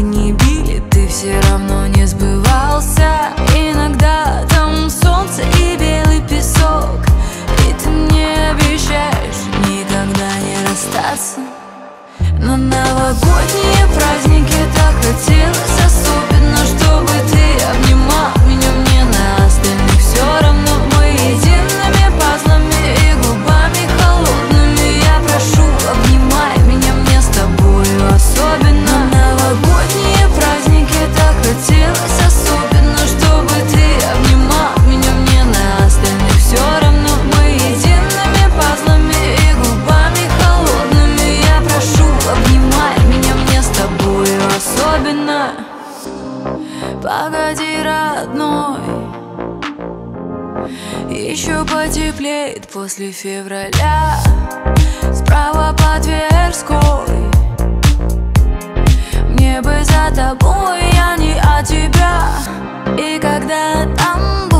не били, ты все равно не сбывался. Иногда там солнце и белый песок, и ты мне обещаешь никогда не расстаться. На новогодние праздники так хотелось особенно, чтобы ты обнимал меня, мне на остальных все равно. Мы едиными пазлами и губами холодными. Я прошу, обнимай меня, мне с тобою особенно. На новогодние праздники так хотелось особенно, чтобы ты обнимал меня, мне на остальных все равно. Мы едиными пазлами и губами холодными. Я прошу, обнимай меня, мне с тобою особенно. Погоди, родной, еще потеплеет после февраля. Справа по Тверской, мне бы за тобой, а не от тебя. И когда там